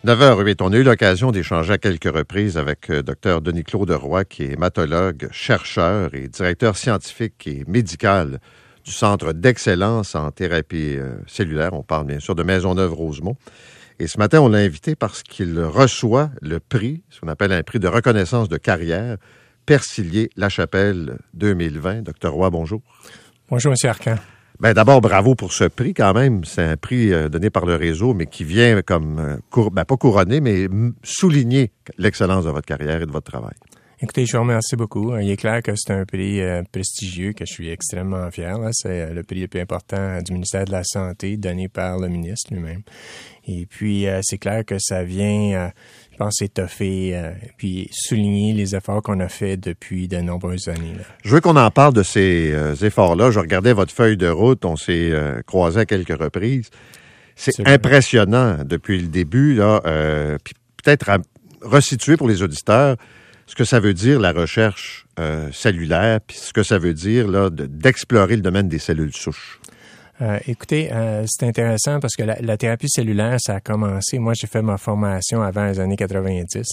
9h08, on a eu l'occasion d'échanger à quelques reprises avec Dr Denis-Claude Roy, qui est hématologue, chercheur et directeur scientifique et médical du Centre d'excellence en thérapie cellulaire. On parle bien sûr de Maisonneuve-Rosemont. Et ce matin, on l'a invité parce qu'il reçoit le prix, ce qu'on appelle un prix de reconnaissance de carrière, Persilier-Lachapelle 2020. Dr Roy, bonjour. Bonjour, M. Arcan. Bien, d'abord, bravo pour ce prix quand même. C'est un prix donné par le réseau, mais qui vient comme, pas couronner, mais souligner l'excellence de votre carrière et de votre travail. Écoutez, je vous remercie beaucoup. Il est clair que c'est un prix prestigieux, que je suis extrêmement fier. Là. C'est le prix le plus important du ministère de la Santé, donné par le ministre lui-même. Et puis, c'est clair que ça vient, je pense, étoffer, puis souligner les efforts qu'on a faits depuis de nombreuses années. Là. Je veux qu'on en parle de ces efforts-là. Je regardais votre feuille de route. On s'est croisés à quelques reprises. C'est impressionnant depuis le début. Là, puis peut-être à resituer pour les auditeurs ce que ça veut dire, la recherche cellulaire, puis ce que ça veut dire là, d'explorer le domaine des cellules souches. Écoutez, c'est intéressant parce que la thérapie cellulaire, ça a commencé. Moi, j'ai fait ma formation avant les années 90.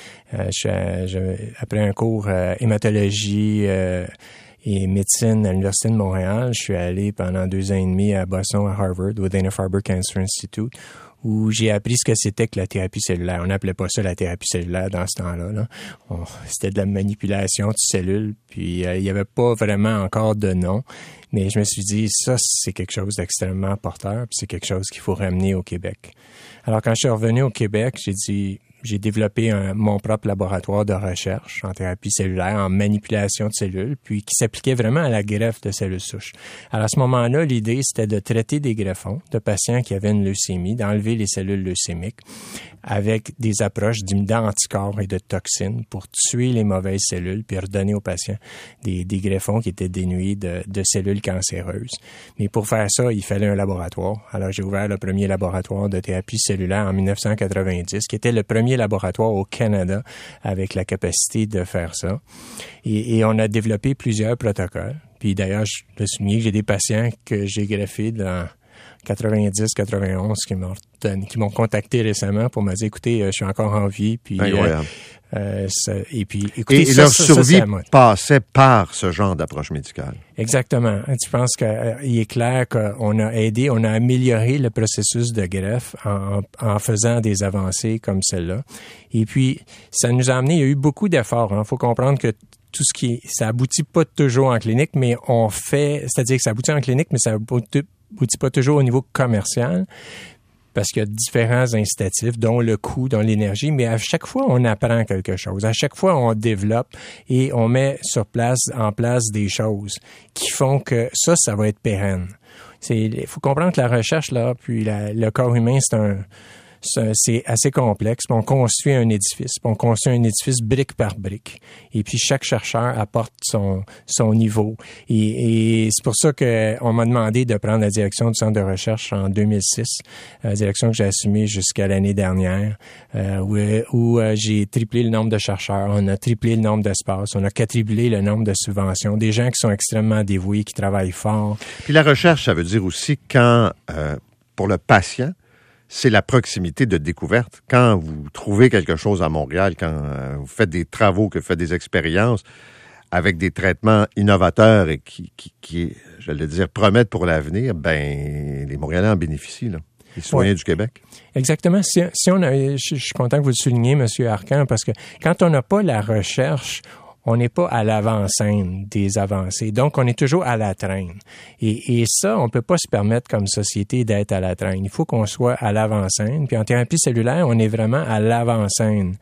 Après un cours hématologie et médecine à l'Université de Montréal, je suis allé pendant 2 ans et demi à Boston, à Harvard, au Dana-Farber Cancer Institute, où j'ai appris ce que c'était que la thérapie cellulaire. On n'appelait pas ça la thérapie cellulaire dans ce temps-là. Là. C'était de la manipulation de cellules, puis il n'y avait pas vraiment encore de nom. Mais je me suis dit, ça, c'est quelque chose d'extrêmement porteur, puis c'est quelque chose qu'il faut ramener au Québec. Alors, quand je suis revenu au Québec, j'ai développé mon propre laboratoire de recherche en thérapie cellulaire, en manipulation de cellules, puis qui s'appliquait vraiment à la greffe de cellules souches. Alors, à ce moment-là, l'idée, c'était de traiter des greffons de patients qui avaient une leucémie, d'enlever les cellules leucémiques avec des approches d'anticorps et de toxines pour tuer les mauvaises cellules, puis redonner aux patients des greffons qui étaient dénués de cellules cancéreuses. Mais pour faire ça, il fallait un laboratoire. Alors, j'ai ouvert le premier laboratoire de thérapie cellulaire en 1990, qui était le premier laboratoire au Canada avec la capacité de faire ça. Et on a développé plusieurs protocoles. Puis d'ailleurs, je dois souligner que j'ai des patients que j'ai greffés dans 90-91 qui m'ont contacté récemment pour me dire, écoutez, je suis encore en vie. Puis, écoutez, leur survie passait par ce genre d'approche médicale. Exactement. Je pense qu'il est clair qu'on a aidé, on a amélioré le processus de greffe en faisant des avancées comme celle-là. Et puis, ça nous a amené, il y a eu beaucoup d'efforts. Il faut comprendre que ça aboutit pas toujours en clinique, mais c'est-à-dire que ça aboutit en clinique, mais ça aboutit pas toujours au niveau commercial, parce qu'il y a différents incitatifs, dont le coût, dont l'énergie, mais à chaque fois, on apprend quelque chose. À chaque fois, on développe et on met en place des choses qui font que ça va être pérenne. Il faut comprendre que la recherche, là, puis le corps humain, c'est assez complexe. Puis on construit un édifice. Puis on construit un édifice brique par brique. Et puis chaque chercheur apporte son niveau. Et c'est pour ça qu'on m'a demandé de prendre la direction du centre de recherche en 2006, direction que j'ai assumée jusqu'à l'année dernière, où j'ai triplé le nombre de chercheurs, on a triplé le nombre d'espaces, on a quadruplé le nombre de subventions, des gens qui sont extrêmement dévoués, qui travaillent fort. Puis la recherche, ça veut dire aussi quand, pour le patient, c'est la proximité de découverte. Quand vous trouvez quelque chose à Montréal, quand vous faites des travaux, que vous faites des expériences avec des traitements innovateurs et qui j'allais dire, promettent pour l'avenir, les Montréalais en bénéficient, là. Les citoyens du Québec. Exactement. Je suis content que vous le souligniez, M. Arcan, parce que quand on n'a pas la recherche, on n'est pas à l'avant-scène des avancées. Donc, on est toujours à la traîne. Et ça, on peut pas se permettre comme société d'être à la traîne. Il faut qu'on soit à l'avant-scène. Puis en thérapie cellulaire, on est vraiment à l'avant-scène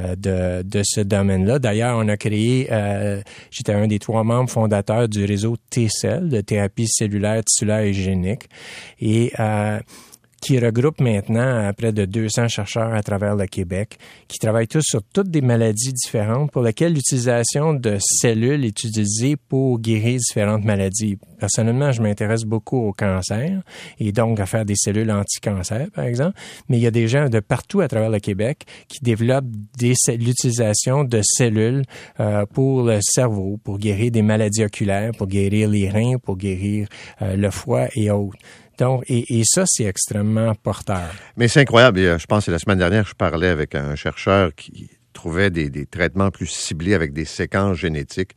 de ce domaine-là. D'ailleurs, on a créé, j'étais un des 3 membres fondateurs du réseau T-Cell, de thérapie cellulaire, tissulaire et génique. Et qui regroupe maintenant près de 200 chercheurs à travers le Québec, qui travaillent tous sur toutes des maladies différentes pour lesquelles l'utilisation de cellules est utilisée pour guérir différentes maladies. Personnellement, je m'intéresse beaucoup au cancer et donc à faire des cellules anti-cancer, par exemple. Mais il y a des gens de partout à travers le Québec qui développent l'utilisation de cellules pour le cerveau, pour guérir des maladies oculaires, pour guérir les reins, pour guérir le foie et autres. Donc, et ça, c'est extrêmement porteur. Mais c'est incroyable. Je pense que c'est la semaine dernière que je parlais avec un chercheur qui trouvait des traitements plus ciblés avec des séquences génétiques,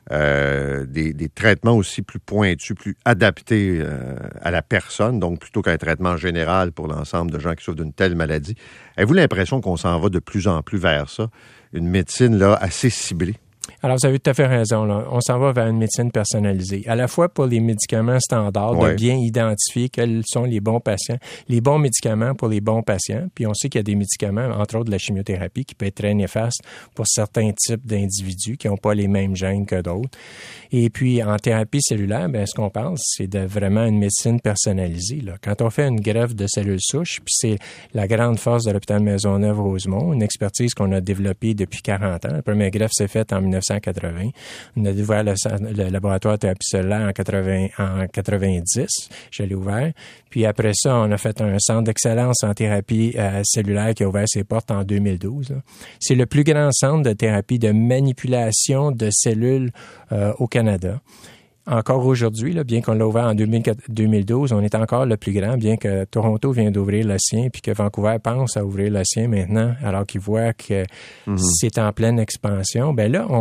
des traitements aussi plus pointus, plus adaptés à la personne, donc plutôt qu'un traitement général pour l'ensemble de gens qui souffrent d'une telle maladie. Avez-vous l'impression qu'on s'en va de plus en plus vers ça, une médecine là assez ciblée? Alors, vous avez tout à fait raison. Là. On s'en va vers une médecine personnalisée. À la fois pour les médicaments standards, de bien identifier quels sont les bons patients, les bons médicaments pour les bons patients. Puis on sait qu'il y a des médicaments, entre autres de la chimiothérapie, qui peut être très néfaste pour certains types d'individus qui n'ont pas les mêmes gènes que d'autres. Et puis, en thérapie cellulaire, bien, ce qu'on pense, c'est de vraiment une médecine personnalisée. Là. Quand on fait une greffe de cellules souches, puis c'est la grande force de l'hôpital Maisonneuve-Rosemont, une expertise qu'on a développée depuis 40 ans. La première greffe s'est faite en 1980. On a ouvert le laboratoire de thérapie cellulaire en 90. Je l'ai ouvert. Puis après ça, on a fait un centre d'excellence en thérapie cellulaire qui a ouvert ses portes en 2012. Là. C'est le plus grand centre de thérapie de manipulation de cellules au Canada. Encore aujourd'hui, là, bien qu'on l'a ouvert en 2012, on est encore le plus grand, bien que Toronto vient d'ouvrir le sien, puis que Vancouver pense à ouvrir le sien maintenant, alors qu'ils voient que c'est en pleine expansion. Ben là,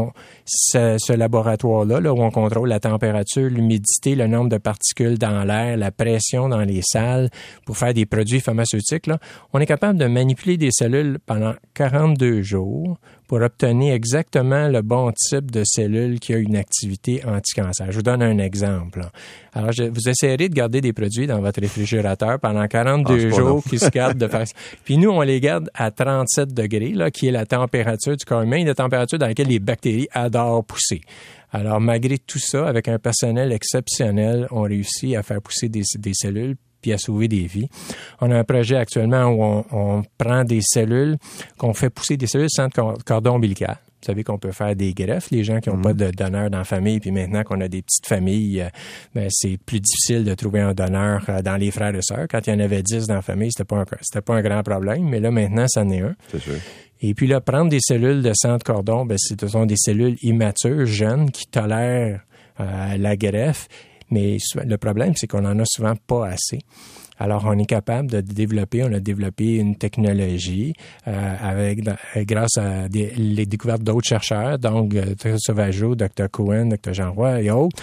ce laboratoire-là, là, où on contrôle la température, l'humidité, le nombre de particules dans l'air, la pression dans les salles pour faire des produits pharmaceutiques, là, on est capable de manipuler des cellules pendant 42 jours pour obtenir exactement le bon type de cellule qui a une activité anti-cancer. Je vous donne un exemple. Alors, vous essayerez de garder des produits dans votre réfrigérateur pendant 42 jours qui se gardent de façon... Puis nous, on les garde à 37 degrés, là, qui est la température du corps humain, la température dans laquelle les bactéries adorent pousser. Alors, malgré tout ça, avec un personnel exceptionnel, on réussit à faire pousser des cellules puis à sauver des vies. On a un projet actuellement où on prend des cellules, qu'on fait pousser des cellules sans cordon ombilical. Vous savez qu'on peut faire des greffes, les gens qui n'ont pas de donneur dans la famille, puis maintenant qu'on a des petites familles, ben c'est plus difficile de trouver un donneur dans les frères et sœurs. Quand il y en avait 10 dans la famille, c'était pas un grand problème, mais là, maintenant, ça en est un. C'est sûr. Et puis là, prendre des cellules de sang de cordon, ben ce sont des cellules immatures, jeunes, qui tolèrent la greffe. Mais le problème, c'est qu'on en a souvent pas assez. Alors, on est capable de développer, on a développé une technologie grâce à les découvertes d'autres chercheurs, donc Dr. Sauvageau, Dr. Cohen, Dr. Jean Roy et autres,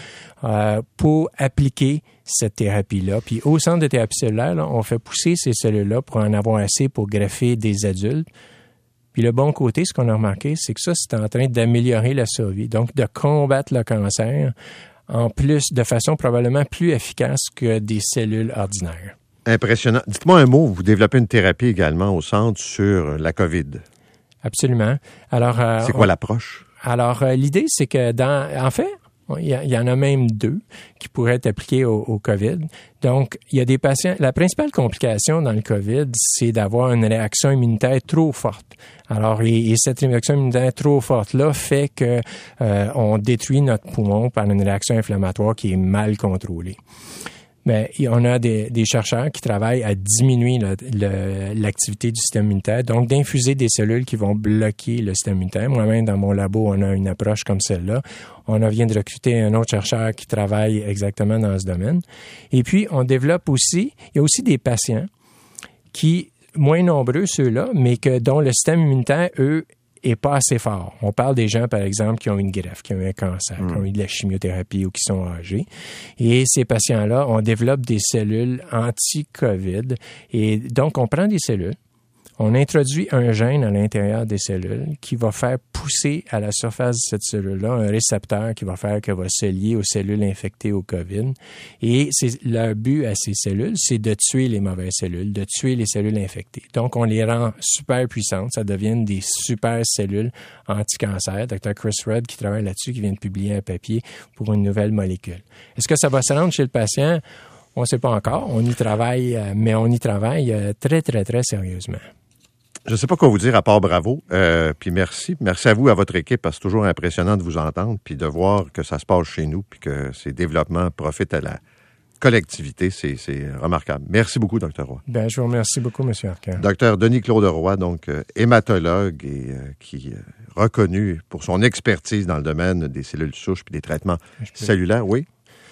pour appliquer cette thérapie-là. Puis au centre de thérapie cellulaire, là, on fait pousser ces cellules-là pour en avoir assez pour greffer des adultes. Puis le bon côté, ce qu'on a remarqué, c'est que ça, c'est en train d'améliorer la survie, donc de combattre le cancer, en plus, de façon probablement plus efficace que des cellules ordinaires. Impressionnant. Dites-moi un mot, vous développez une thérapie également au centre sur la COVID. Absolument. Alors, c'est quoi l'approche? Alors, l'idée, c'est que en fait, il y en a même 2 qui pourraient être appliqués au COVID. Donc, il y a des patients... La principale complication dans le COVID, c'est d'avoir une réaction immunitaire trop forte. Alors, et cette réaction immunitaire trop forte-là fait que on détruit notre poumon par une réaction inflammatoire qui est mal contrôlée. Mais on a des chercheurs qui travaillent à diminuer l'activité du système immunitaire, donc d'infuser des cellules qui vont bloquer le système immunitaire. Moi-même, dans mon labo, on a une approche comme celle-là. On vient de recruter un autre chercheur qui travaille exactement dans ce domaine. Et puis, on développe aussi, il y a aussi des patients qui, moins nombreux ceux-là, mais dont le système immunitaire, eux, est pas assez fort. On parle des gens, par exemple, qui ont une greffe, qui ont un cancer, qui ont eu de la chimiothérapie ou qui sont âgés. Et ces patients-là, on développe des cellules anti-COVID. Et donc, on prend des cellules, on introduit un gène à l'intérieur des cellules qui va faire pousser à la surface de cette cellule-là un récepteur qui va faire qu'elle va se lier aux cellules infectées au COVID. Et leur but à ces cellules, c'est de tuer les mauvaises cellules, de tuer les cellules infectées. Donc, on les rend super puissantes. Ça devient des super cellules anti-cancer. Dr. Chris Rudd, qui travaille là-dessus, qui vient de publier un papier pour une nouvelle molécule. Est-ce que ça va se rendre chez le patient? On ne sait pas encore. On y travaille, mais on y travaille très, très, très sérieusement. Je ne sais pas quoi vous dire à part bravo, puis merci. Merci à vous, à votre équipe, parce que c'est toujours impressionnant de vous entendre, puis de voir que ça se passe chez nous, puis que ces développements profitent à la collectivité. C'est remarquable. Merci beaucoup, Dr. Roy. Bien, je vous remercie beaucoup, M. Arcand. Dr. Denis-Claude Roy, donc hématologue et qui est reconnu pour son expertise dans le domaine des cellules souches puis des traitements cellulaires. Oui?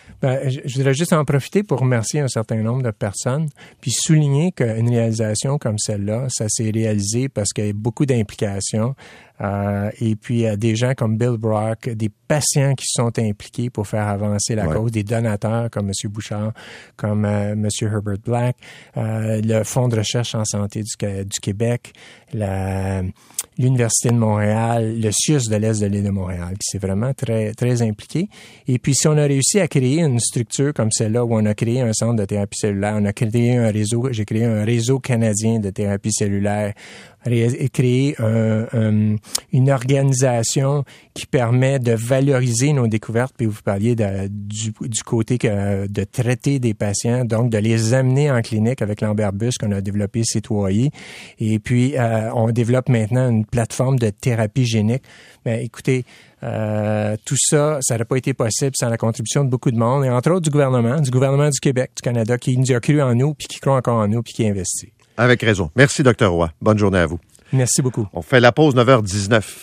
Je voudrais juste en profiter pour remercier un certain nombre de personnes, puis souligner qu'une réalisation comme celle-là, ça s'est réalisé parce qu'il y a beaucoup d'implications. Et puis, il y a des gens comme Bill Brock, des patients qui sont impliqués pour faire avancer la cause, des donateurs comme M. Bouchard, comme M. Herbert Black, le Fonds de recherche en santé du Québec, l'Université de Montréal, le CIUS de l'Est de l'île de Montréal. Puis c'est vraiment très, très impliqué. Et puis, si on a réussi à créer une structure comme celle-là, où on a créé un centre de thérapie cellulaire, on a créé un réseau, j'ai créé un réseau canadien de thérapie cellulaire, créer une organisation qui permet de valoriser nos découvertes, puis vous parliez du côté de traiter des patients, donc de les amener en clinique avec l'Amberbus qu'on a développé citoyen. Et puis, on développe maintenant une plateforme de thérapie génique. Mais écoutez, tout ça n'aurait pas été possible sans la contribution de beaucoup de monde, et entre autres du gouvernement du Québec, du Canada, qui nous a cru en nous, puis qui croit encore en nous, puis qui investit. Avec raison. Merci, Dr. Roy. Bonne journée à vous. Merci beaucoup. On fait la pause 9h19.